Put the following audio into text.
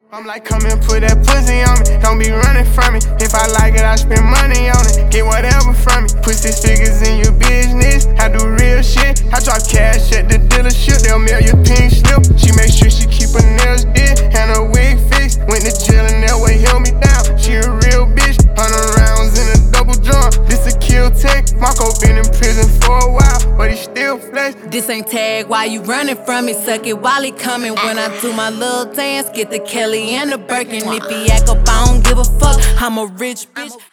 I'm like, come and put that pussy on me. Don't be running from me. If I like it, I spend money on it. Get whatever from me. Put 6 figures in your business. I do real shit. I drop cash at the dealership. They'll mail your pink slip. She make sure she keep her nails did and her wig fixed. Went to jail and that way held me down. She a real bitch. 100 rounds in a double drum. This a kill tech. Marco been in prison for a while, but he still flex. This ain't tag, why you running from me? Suck it while he coming. When I do my little dance, get the Kelly and the Birkin. If he act up, I don't give a fuck. I'm a rich bitch.